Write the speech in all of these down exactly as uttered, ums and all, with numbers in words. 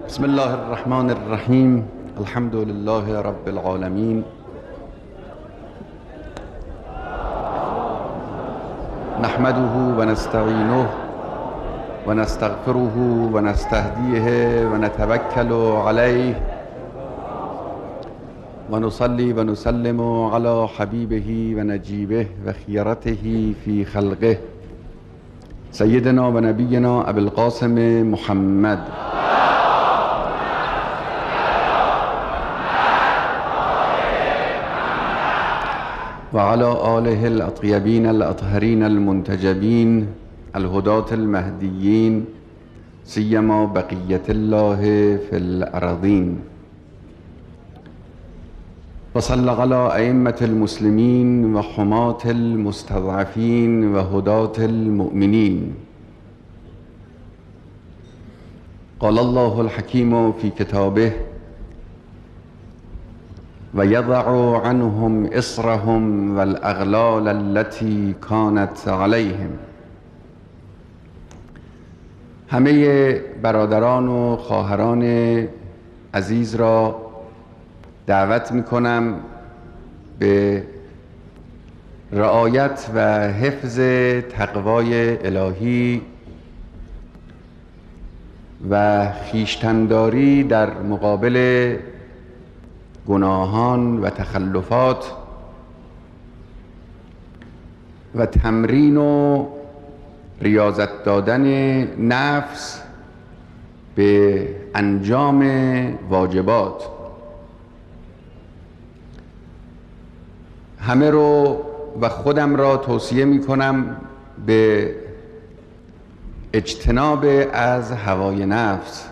بسم الله الرحمن الرحیم. الحمد لله رب العالمین. نحمده و نستعینه و نستغفره و نستهدیه و نتوکل علیه و نصلی و نسلم علی حبیبه و نجیبه و خیرته فی خلقه سیدنا و نبینا ابی القاسم محمد و علی آله الاطیبین الاطهرین المنتجبین الهداة المهدیین سیما بقیت الله فی الارضین و صلی علی ائمة المسلمین و حماة المستضعفین و هداة المؤمنین. قال الله الحکیم فی کتابه و یضع عنهم اصرهم والاغلال التي كانت علیهم. همه برادران و خواهران عزیز را دعوت می کنم به رعایت و حفظ تقوای الهی و خویشتن‌داری در مقابل گناهان و تخلفات و تمرین و ریاضت دادن نفس به انجام واجبات. همه رو و خودم را توصیه می کنم به اجتناب از هوای نفس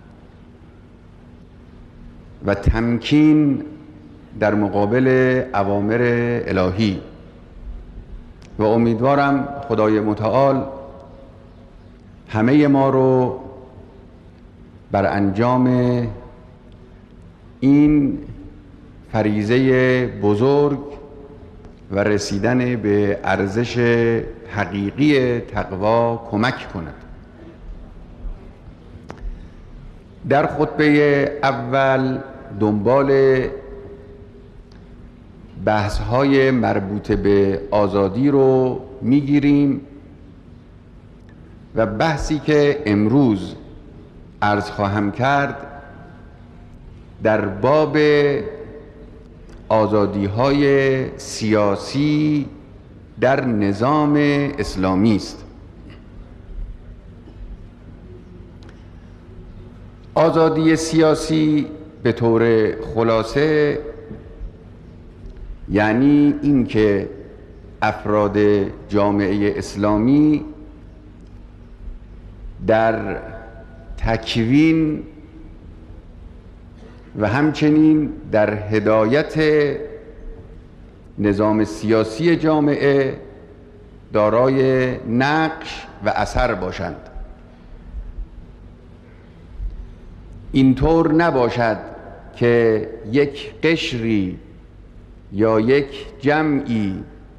و تمکین در مقابل اوامر الهی و امیدوارم خدای متعال همه ما رو بر انجام این فریضه بزرگ و رسیدن به ارزش حقیقی تقوا کمک کند. در خطبه اول دنبال بحث‌های مربوط به آزادی رو میگیریم و بحثی که امروز عرض خواهم کرد در باب آزادی‌های سیاسی در نظام اسلامی است. آزادی سیاسی به طور خلاصه یعنی اینکه افراد جامعه اسلامی در تکوین و همچنین در هدایت نظام سیاسی جامعه دارای نقش و اثر باشند. اینطور نباشد که یک قشری یا یک جمعی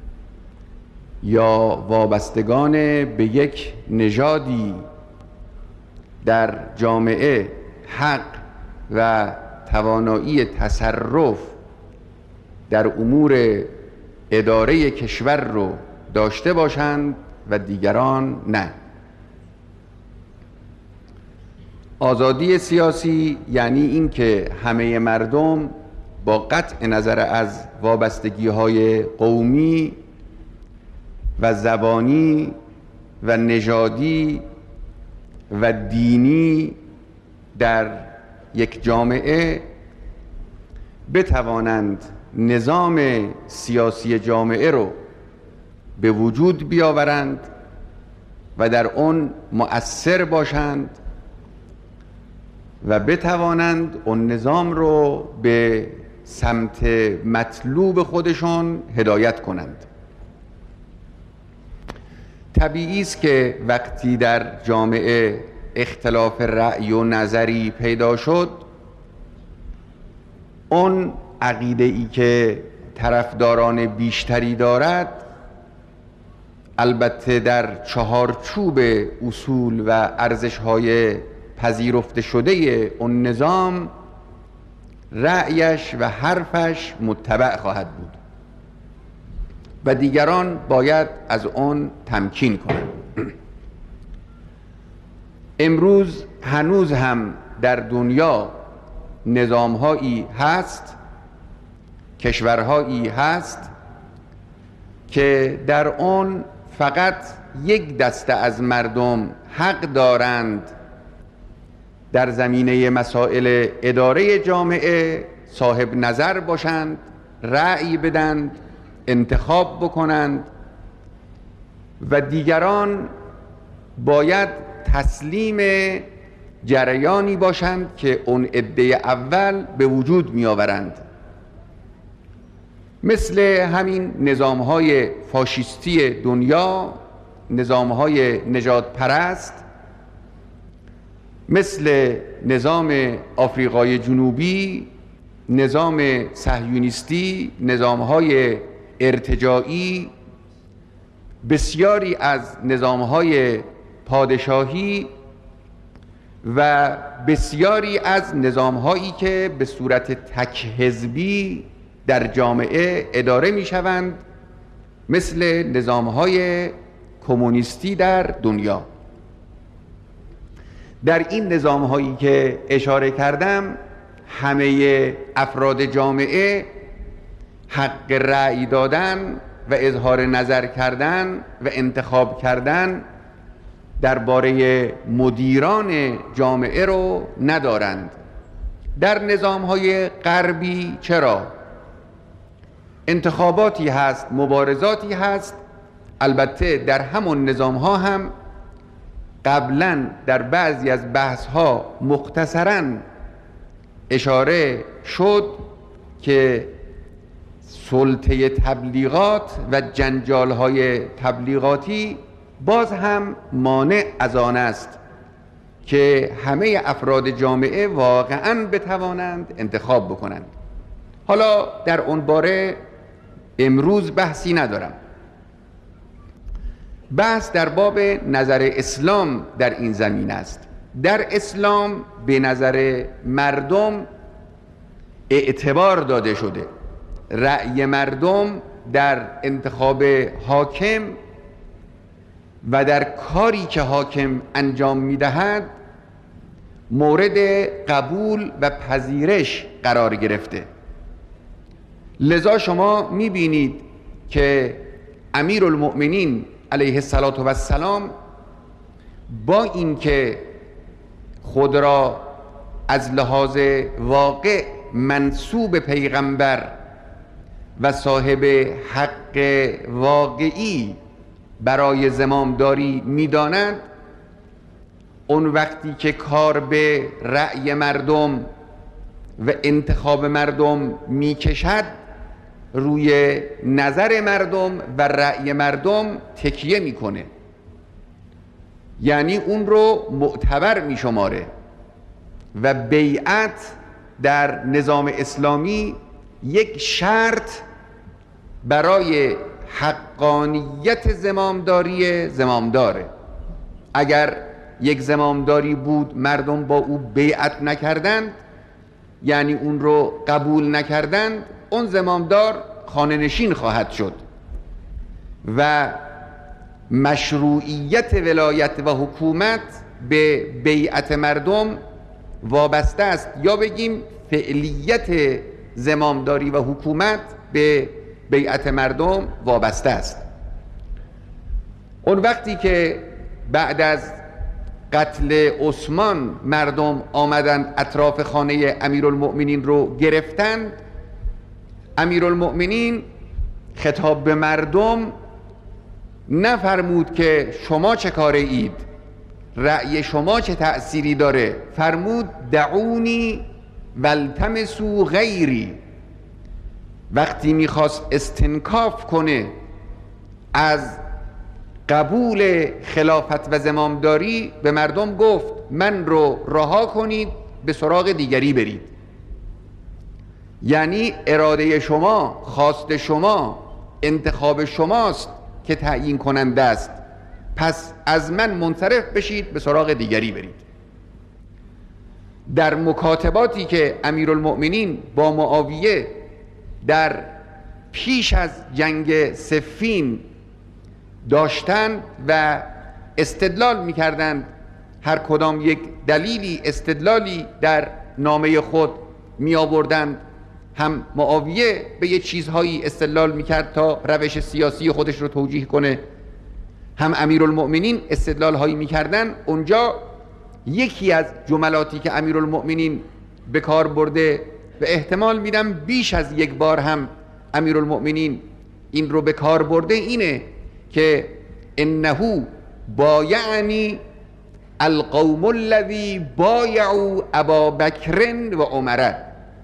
یا وابستگان به یک نژادی در جامعه حق و توانایی تصرف در امور اداره کشور رو داشته باشند و دیگران نه. آزادی سیاسی یعنی این که همه مردم با قطع نظر از وابستگی‌های قومی و زبانی و نژادی و دینی در یک جامعه بتوانند نظام سیاسی جامعه رو به وجود بیاورند و در آن مؤثر باشند و بتوانند اون نظام رو به سمت مطلوب خودشون هدایت کنند. طبیعی است که وقتی در جامعه اختلاف رأی و نظری پیدا شد، اون عقیده ای که طرفداران بیشتری دارد البته در چهارچوب اصول و ارزش‌های پذیرفته شده اون نظام رأیش و حرفش متبع خواهد بود و دیگران باید از اون تمکین کنند. امروز هنوز هم در دنیا نظام‌هایی هست، کشورهایی هست که در آن فقط یک دسته از مردم حق دارند در زمینه مسائل اداره جامعه صاحب نظر باشند، رأی بدند، انتخاب بکنند و دیگران باید تسلیم جریانی باشند که اون عده اول به وجود می آورند. مثل همین نظام‌های فاشیستی دنیا، نظام‌های نژاد پرست، مثل نظام آفریقای جنوبی، نظام صهیونیستی، نظام‌های ارتجاعی، بسیاری از نظام‌های پادشاهی و بسیاری از نظام‌هایی که به صورت تک حزبی در جامعه اداره می‌شوند، مثل نظام‌های کمونیستی در دنیا. در این نظام‌هایی که اشاره کردم همه افراد جامعه حق رأی دادن و اظهار نظر کردن و انتخاب کردن درباره مدیران جامعه رو ندارند. در نظام‌های غربی چرا؟ انتخاباتی هست، مبارزاتی هست. البته در همون نظام‌ها هم قبلا در بعضی از بحث‌ها مختصراً اشاره شد که سلطه تبلیغات و جنجال‌های تبلیغاتی باز هم مانع از آن است که همه افراد جامعه واقعاً بتوانند انتخاب بکنند. حالا در اون باره امروز بحثی ندارم. بحث در باب نظر اسلام در این زمین است. در اسلام به نظر مردم اعتبار داده شده. رأی مردم در انتخاب حاکم و در کاری که حاکم انجام می‌دهد مورد قبول و پذیرش قرار گرفته. لذا شما می‌بینید که امیرالمؤمنین علیه السلام با اینکه خود را از لحاظ واقع منسوب پیغمبر و صاحب حق واقعی برای زمامداری می‌داند، اون وقتی که کار به رأی مردم و انتخاب مردم می‌کشد روی نظر مردم و رأی مردم تکیه میکنه، یعنی اون رو معتبر میشماره و بیعت در نظام اسلامی یک شرط برای حقانیت زمامداری زمامداره. اگر یک زمامداری بود مردم با او بیعت نکردند، یعنی اون رو قبول نکردند، اون زمامدار خانه نشین خواهد شد و مشروعیت ولایت و حکومت به بیعت مردم وابسته است، یا بگیم فعلیت زمامداری و حکومت به بیعت مردم وابسته است. اون وقتی که بعد از قتل عثمان مردم آمدند اطراف خانه امیرالمؤمنین رو گرفتند، امیرالمؤمنین خطاب به مردم نفرمود که شما چه کاره اید، رأی شما چه تأثیری داره، فرمود دعونی والتمسوا غیری. وقتی میخواست استنکاف کنه از قبول خلافت و زمامداری به مردم گفت من رو رها کنید، به سراغ دیگری برید. یعنی اراده شما، خواست شما، انتخاب شماست که تعیین کننده است، پس از من منصرف بشید، به سراغ دیگری برید. در مکاتباتی که امیرالمؤمنین با معاویه در پیش از جنگ صفین داشتند و استدلال میکردند، هر کدام یک دلیلی استدلالی در نامه خود می آوردند. هم معاویه به یه چیزهایی استدلال میکرد تا روش سیاسی خودش رو توجیه کنه، هم امیرالمؤمنین استدلال هایی میکردن. اونجا یکی از جملاتی که امیرالمؤمنین به کار برده و احتمال میدم بیش از یک بار هم امیرالمؤمنین این رو به کار برده اینه که انه بایعنی القوم الذی بایعوا ابا بکر و عمر،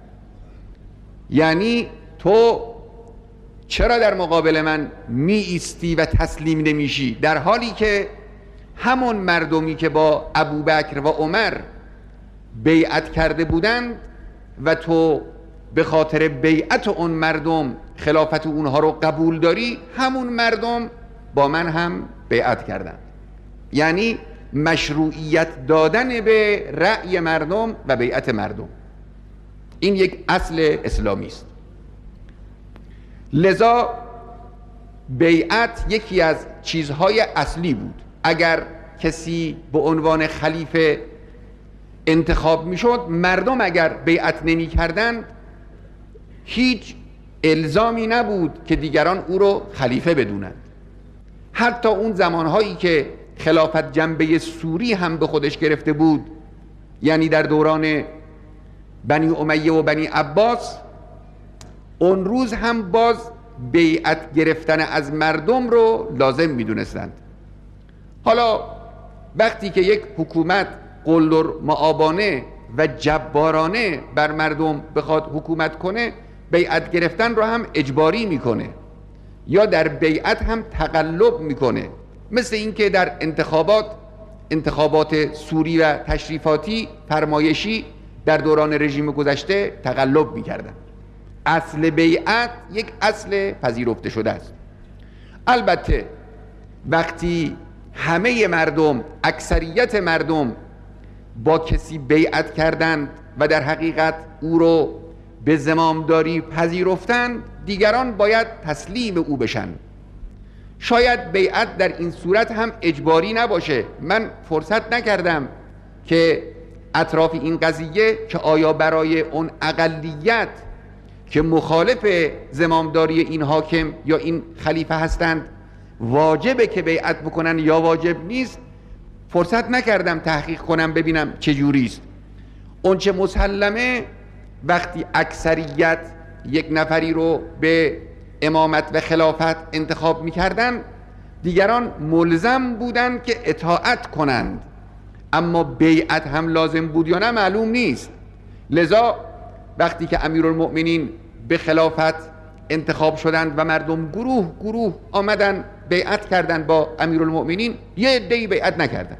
یعنی تو چرا در مقابل من می ایستی و تسلیم نمیشی، در حالی که همون مردمی که با ابوبکر و عمر بیعت کرده بودند و تو به خاطر بیعت اون مردم خلافت اونها رو قبول داری، همون مردم با من هم بیعت کردند. یعنی مشروعیت دادن به رأی مردم و بیعت مردم، این یک اصل اسلامی است. لذا بیعت یکی از چیزهای اصلی بود. اگر کسی به عنوان خلیفه انتخاب میشد، مردم اگر بیعت نمی کردن هیچ الزامی نبود که دیگران او رو خلیفه بدونند. حتی اون زمانهایی که خلافت جنبه سوری هم به خودش گرفته بود، یعنی در دوران بنی امیه و بنی عباس، اون روز هم باز بیعت گرفتن از مردم رو لازم میدونستند. حالا وقتی که یک حکومت قلدر معابانه و جبارانه بر مردم بخواد حکومت کنه، بیعت گرفتن رو هم اجباری میکنه یا در بیعت هم تقلب میکنه. مثل اینکه در انتخابات انتخابات سوری و تشریفاتی فرمایشی در دوران رژیم گذشته تقلب میکردن. اصل بیعت یک اصل پذیرفته شده است. البته وقتی همه مردم، اکثریت مردم با کسی بیعت کردند و در حقیقت او رو به زمامداری پذیرفتند، دیگران باید تسلیم او بشن. شاید بیعت در این صورت هم اجباری نباشه. من فرصت نکردم که اطراف این قضیه که آیا برای اون اقلیت که مخالف زمامداری این حاکم یا این خلیفه هستند واجبه که بیعت بکنن یا واجب نیست، فرصت نکردم تحقیق کنم ببینم چجوری است. اون چه مسلمه وقتی اکثریت یک نفری رو به امامت و خلافت انتخاب میکردن، دیگران ملزم بودند که اطاعت کنند، اما بیعت هم لازم بود یا نه معلوم نیست. لذا وقتی که امیرالمؤمنین به خلافت انتخاب شدند و مردم گروه گروه آمدن بیعت کردند با امیرالمؤمنین، یه عده‌ای بیعت نکردند.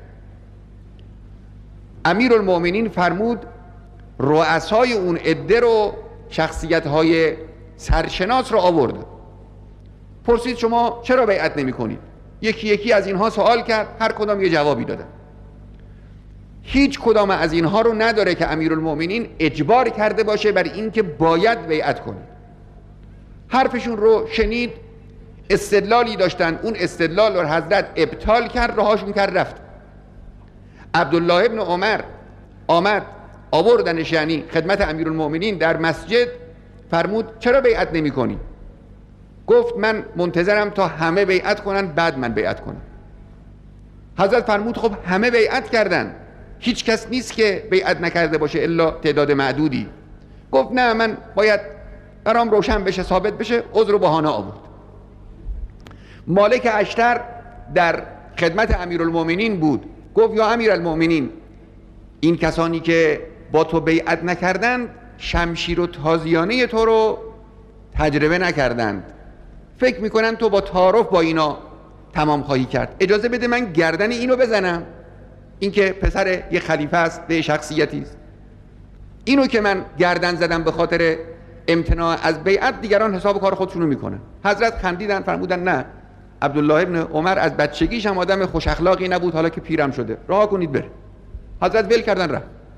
امیرالمؤمنین فرمود رؤسای اون عده رو، شخصیت‌های سرشناس رو آورد. پرسید شما چرا بیعت نمی کنید؟ یکی یکی از اینها سوال کرد، هر کدام یه جوابی دادن. هیچ کدام از اینها رو نداره که امیرالمؤمنین اجبار کرده باشه بر این که باید بیعت کنید. حرفشون رو شنید، استدلالی داشتن، اون استدلال رو حضرت ابطال کرد، رهاشون کرد رفت. عبدالله ابن عمر آمد آوردنش یعنی خدمت امیرالمؤمنین در مسجد، فرمود چرا بیعت نمی کنی؟ گفت من منتظرم تا همه بیعت کنن بعد من بیعت کنم. حضرت فرمود خب همه بیعت کردن، هیچ کس نیست که بیعت نکرده باشه الا تعداد معدودی. گفت نه، من باید برام روشن بشه، ثابت بشه، عذر و بهانه آورد. مالک اشتر در خدمت امیرالمؤمنین بود، گفت یا امیرالمؤمنین، این کسانی که با تو بیعت نکردند شمشیر و تازیانه تو رو تجربه نکردند، فکر میکنن تو با تعارف با اینا تمام خواهی کرد، اجازه بده من گردن اینو بزنم، این که پسر یه خلیفه است، به شخصیتی است، اینو که من گردن زدم به خاطر امتناع از بیعت، دیگران حساب کار خودشونو میکنن. حضرت خندیدن، فرمودن نه، عبدالله ابن عمر از بچگیش هم آدم خوش اخلاقی نبود، حالا که پیرم شده رها کنید بره. حضرت ول کردن رفت.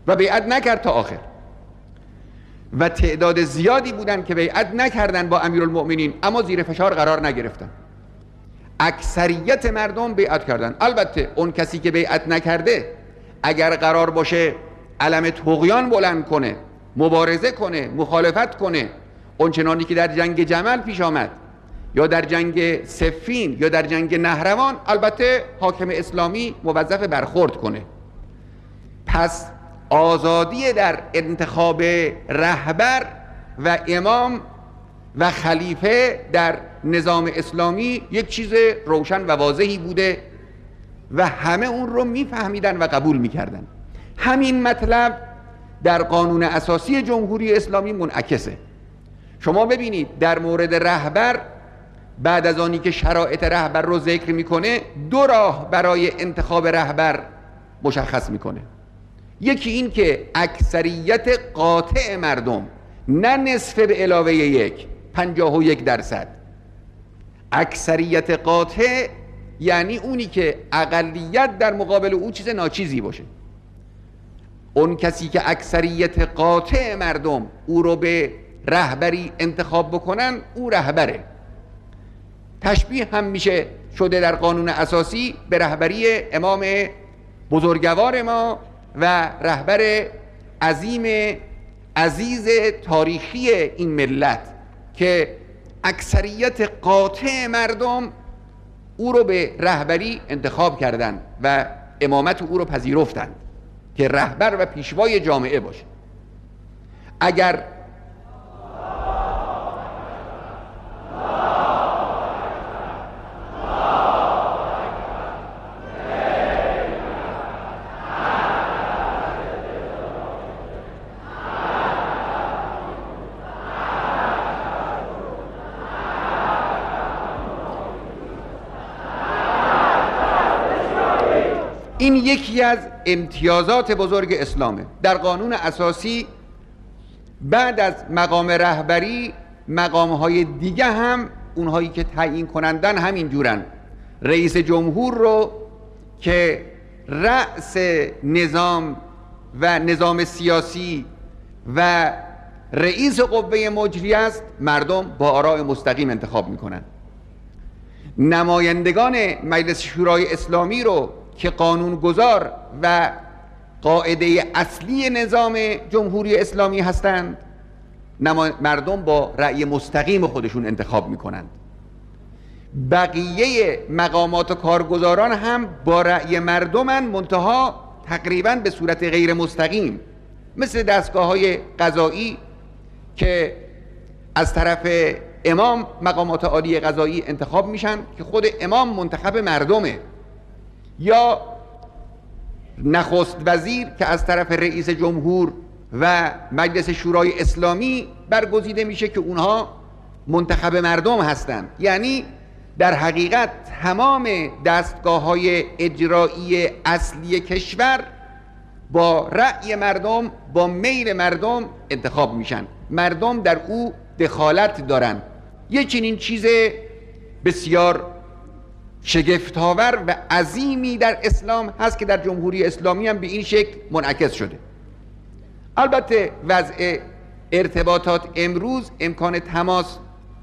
و بیعت نکرد تا آخر. و تعداد زیادی بودن که بیعت نکردن با امیرالمؤمنین اما زیر فشار قرار نگرفتن. اکثریت مردم بیعت کردن. البته اون کسی که بیعت نکرده اگر قرار باشه علم طغیان بلند کنه، مبارزه کنه، مخالفت کنه، اونچنانی که در جنگ جمل پیش آمد یا در جنگ صفین یا در جنگ نهروان، البته حاکم اسلامی موظف برخورد کنه. پس آزادی در انتخاب رهبر و امام و خلیفه در نظام اسلامی یک چیز روشن و واضحی بوده و همه اون رو میفهمیدن و قبول میکردن. همین مطلب در قانون اساسی جمهوری اسلامی منعکسه. شما ببینید در مورد رهبر بعد از آنی که شرایط رهبر رو ذکر میکنه دو راه برای انتخاب رهبر مشخص میکنه. یکی این که اکثریت قاطع مردم، نه نصف به علاوه یک، پنجاه و یک درصد. اکثریت قاطع یعنی اونی که اقلیت در مقابل او چیز ناچیزی باشه. اون کسی که اکثریت قاطع مردم او رو به رهبری انتخاب بکنن او رهبره. تشبیه هم میشه شده در قانون اساسی به رهبری امام بزرگوار ما و رهبر عظیم عزیز تاریخی این ملت که اکثریت قاطع مردم او رو به رهبری انتخاب کردند و امامت او رو پذیرفتند که رهبر و پیشوای جامعه باشه. اگر این یکی از امتیازات بزرگ اسلامه. در قانون اساسی بعد از مقام رهبری مقامهای دیگه هم اونهایی که تعیین کنندن همین جورن. رئیس جمهور رو که رأس نظام و نظام سیاسی و رئیس قوه مجریه است مردم با آراء مستقیم انتخاب میکنن. نمایندگان مجلس شورای اسلامی رو که قانونگذار و قاعده اصلی نظام جمهوری اسلامی هستند مردم با رأی مستقیم خودشون انتخاب میکنند. بقیه مقامات و کارگزاران هم با رأی مردمن، منتها تقریبا به صورت غیر مستقیم، مثل دستگاه های قضایی که از طرف امام مقامات عالی قضایی انتخاب میشن که خود امام منتخب مردمه، یا نخست وزیر که از طرف رئیس جمهور و مجلس شورای اسلامی برگزیده میشه که اونها منتخب مردم هستند. یعنی در حقیقت تمام دستگاه های اجرایی اصلی کشور با رأی مردم، با میل مردم انتخاب میشن. مردم در او دخالت دارن. یه چنین چیز بسیار شگفت‌آور و عظیمی در اسلام هست که در جمهوری اسلامی هم به این شکل منعکس شده. البته وضع ارتباطات امروز، امکان تماس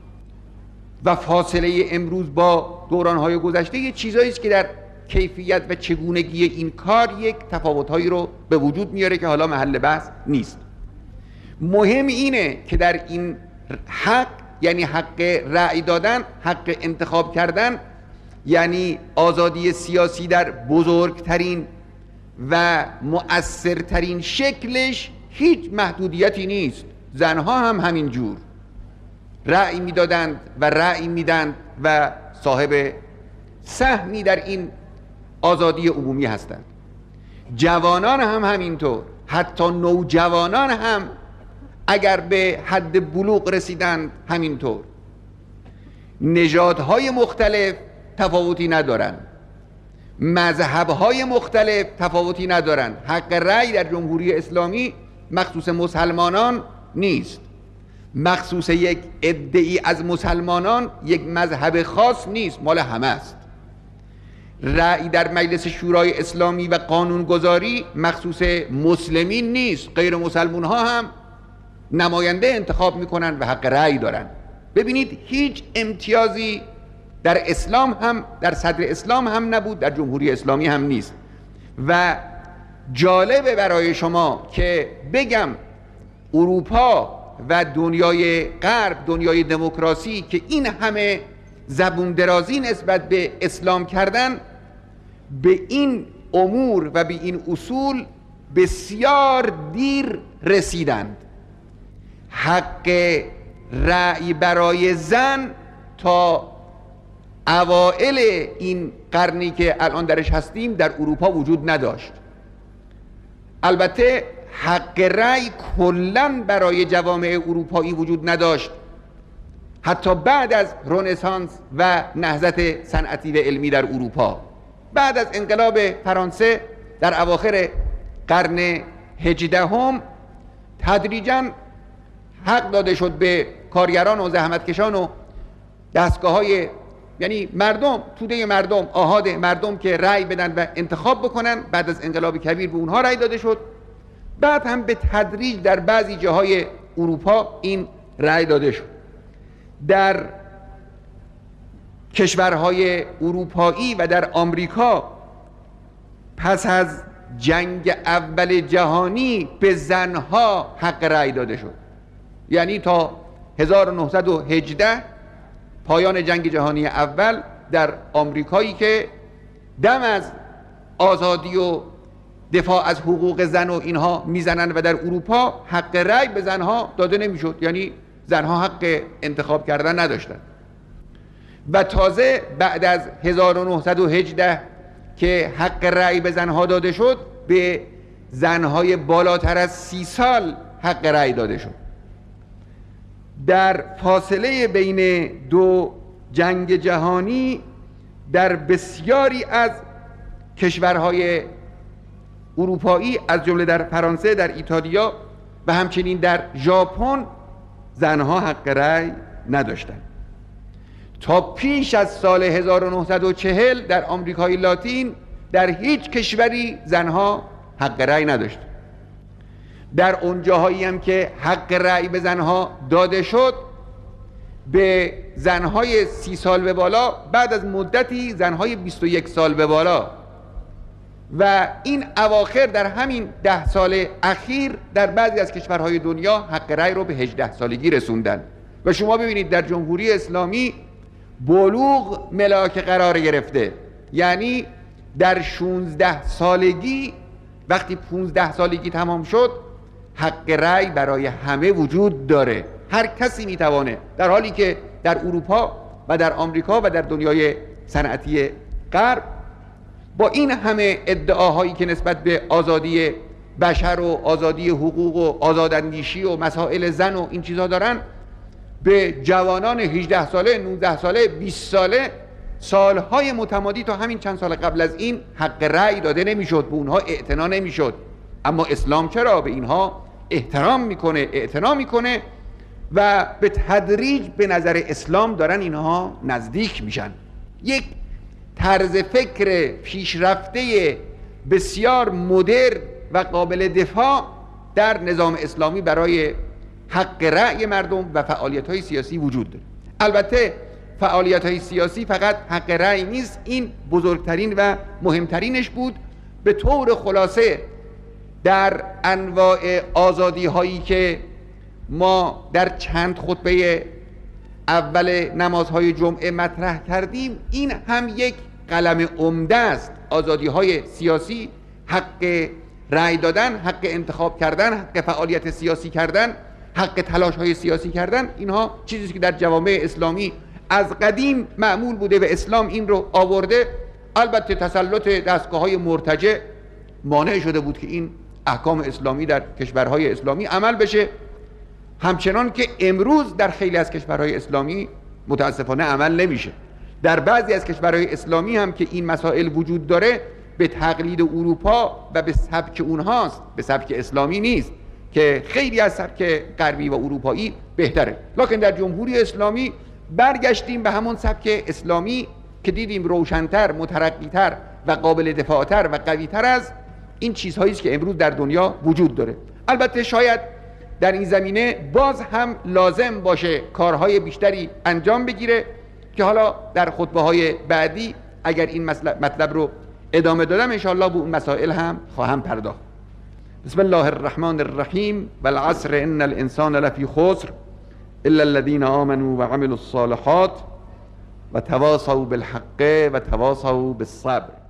و فاصله امروز با دوران‌های گذشته یه چیزایی است که در کیفیت و چگونگی این کار یک تفاوت‌هایی رو به وجود میاره که حالا محل بحث نیست. مهم اینه که در این حق، یعنی حق رأی دادن، حق انتخاب کردن، یعنی آزادی سیاسی در بزرگترین و مؤثرترین شکلش، هیچ محدودیتی نیست. زنها هم همین جور رأی میدادند و رأی میدند و صاحب سهمی در این آزادی عمومی هستند. جوانان هم همینطور، حتی نوجوانان هم اگر به حد بلوغ رسیدند همینطور. نژادهای مختلف تفاوتی ندارن، مذهبهای مختلف تفاوتی ندارن. حق رأی در جمهوری اسلامی مخصوص مسلمانان نیست، مخصوص یک عده‌ای از مسلمانان، یک مذهب خاص نیست، مال همه است. رأی در مجلس شورای اسلامی و قانونگذاری مخصوص مسلمین نیست، غیر مسلمون ها هم نماینده انتخاب میکنن و حق رأی دارن. ببینید هیچ امتیازی در اسلام هم، در صدر اسلام هم نبود، در جمهوری اسلامی هم نیست. و جالبه برای شما که بگم اروپا و دنیای غرب، دنیای دموکراسی که این همه زبون درازی نسبت به اسلام کردن، به این امور و به این اصول بسیار دیر رسیدند. حق رأی برای زن تا اوائل این قرنی که الان درش هستیم در اروپا وجود نداشت. البته حق رأی کلاً برای جوامع اروپایی وجود نداشت، حتی بعد از رنسانس و نهضت صنعتی و علمی در اروپا. بعد از انقلاب فرانسه در اواخر قرن هجدهم تدریجاً حق داده شد به کارگران و زحمتکشان و دستگاه های، یعنی مردم، توده مردم، آحاد مردم که رأی بدن و انتخاب بکنن. بعد از انقلاب کبیر به اونها رأی داده شد. بعد هم به تدریج در بعضی جاهای اروپا این رأی داده شد. در کشورهای اروپایی و در آمریکا پس از جنگ اول جهانی به زنها حق رأی داده شد. یعنی تا هزار و نهصد و هجده پایان جنگ جهانی اول در آمریکایی که دم از آزادی و دفاع از حقوق زن و اینها میزنن و در اروپا حق رأی به زنها داده نمیشد، یعنی زنها حق انتخاب کردن نداشتن. و تازه بعد از هزار و نهصد و هجده که حق رأی به زنها داده شد، به زنهای بالاتر از سی سال حق رأی داده شد. در فاصله بین دو جنگ جهانی در بسیاری از کشورهای اروپایی، از جمله در فرانسه، در ایتالیا و همچنین در ژاپن، زنها حق رأی نداشتند. تا پیش از سال هزار و نهصد و چهل در آمریکای لاتین در هیچ کشوری زنها حق رأی نداشتند. در اون جاهایی هم که حق رأی به زنها داده شد، به زنهای سی سال به بالا، بعد از مدتی زنهای بیست و یک سال به بالا. و این اواخر در همین ده سال اخیر در بعضی از کشورهای دنیا حق رأی رو به هجده سالگی رسوندن. و شما ببینید در جمهوری اسلامی بلوغ ملاک قرار گرفته، یعنی در شانزده سالگی، وقتی پانزده سالگی تمام شد، حق رأی برای همه وجود داره، هر کسی میتوانه. در حالی که در اروپا و در آمریکا و در دنیای صنعتی غرب با این همه ادعاهایی که نسبت به آزادی بشر و آزادی حقوق و آزاداندیشی و مسائل زن و این چیزها دارن، به جوانان هجده ساله، نوزده ساله، بیست ساله سالهای متمادی تا همین چند سال قبل از این حق رأی داده نمیشد، به اونها اعتنا نمیشد. اما اسلام چرا به اینها احترام میکنه، اعتنا میکنه و به تدریج به نظر اسلام دارن اینها نزدیک میشن. یک طرز فکر پیشرفته بسیار مدرن و قابل دفاع در نظام اسلامی برای حق رأی مردم و فعالیت‌های سیاسی وجود داره. البته فعالیت‌های سیاسی فقط حق رأی نیست، این بزرگترین و مهمترینش بود. به طور خلاصه در انواع آزادی هایی که ما در چند خطبه اول نمازهای جمعه مطرح کردیم، این هم یک قلم عمده است. آزادی های سیاسی، حق رأی دادن، حق انتخاب کردن، حق فعالیت سیاسی کردن، حق تلاش های سیاسی کردن، اینها چیزی که در جوامع اسلامی از قدیم معمول بوده و اسلام این رو آورده. البته تسلط دستگاه های مرتجع مانع شده بود که این احکام اسلامی در کشورهای اسلامی عمل بشه، همچنان که امروز در خیلی از کشورهای اسلامی متاسفانه عمل نمیشه. در بعضی از کشورهای اسلامی هم که این مسائل وجود داره، به تقلید اروپا و به سبک اونهاست، به سبک اسلامی نیست که خیلی از سبک غربی و اروپایی بهتره. لکن در جمهوری اسلامی برگشتیم به همون سبک اسلامی که دیدیم روشن‌تر، مترقی‌تر و قابل دفاع‌تر و قوی‌تر از این چیزهایی است که امروز در دنیا وجود داره. البته شاید در این زمینه باز هم لازم باشه کارهای بیشتری انجام بگیره که حالا در خطبه‌های بعدی اگر این مطلب رو ادامه دادم انشاءالله به اون مسائل هم خواهم پرداخت. بسم الله الرحمن الرحیم والعصر ان الانسان لفی خسر الا الذين آمنوا وعملوا الصالحات و تواصوا بالحق و تواصوا بالصبر.